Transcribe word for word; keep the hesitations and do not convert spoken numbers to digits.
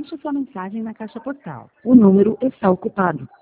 Deixe sua mensagem na caixa postal. O número está ocupado.